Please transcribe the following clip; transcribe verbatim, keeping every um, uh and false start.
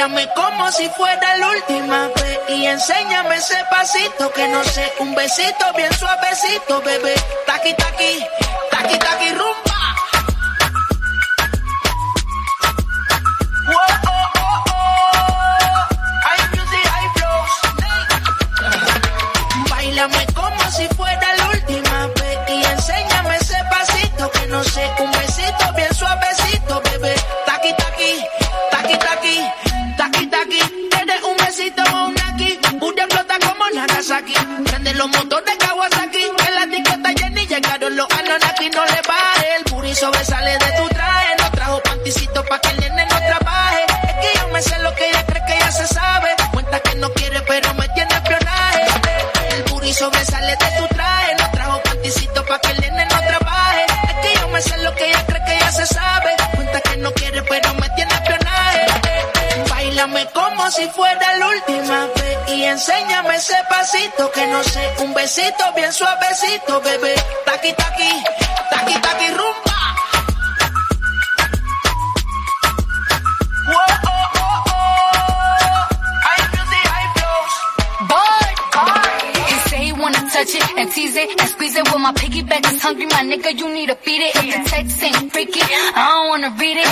Báilame como si fuera la última vez y enséñame ese pasito que no sé, un besito bien suavecito, bebé. Taqui, taqui, taqui, taqui, rumba. Whoa, oh, oh, oh. Hay music, hay flows. Báilame como si fuera la última vez y enséñame ese pasito que no sé, un besito bien suavecito, bebé. Taqui, taqui, taqui, taqui, taqui, taqui. Tienes un besito o un aquí, una explota como Nagasaki. Prende los motores Kawasaki, en la discota llena y llegaron los Anunnaki. No le baje, el booty sobresale de tu traje. No trajo panticito pa' que el nene no trabaje. Es que yo me sé lo que ella cree que ya se sabe. Cuenta que no quiere pero me tiene espionaje. El booty sobresale de tu traje. No trajo panticito pa' que el nene no trabaje. Es que yo me sé lo que ella cree que ya se sabe. Cuenta que no quiere pero me tiene espionaje. Báilame como si fuera la última vez y enséñame ese pasito que no sé, un besito bien suavecito, bebé. Taqui, taqui, taqui, taqui, rumba. Whoa, oh, oh, oh. Hay music, hay flows. Boy, he say he wanna touch it and tease it and squeeze it. Well, my piggyback is hungry, my nigga, you need to feed it. If the text ain't freaky, I don't wanna read it.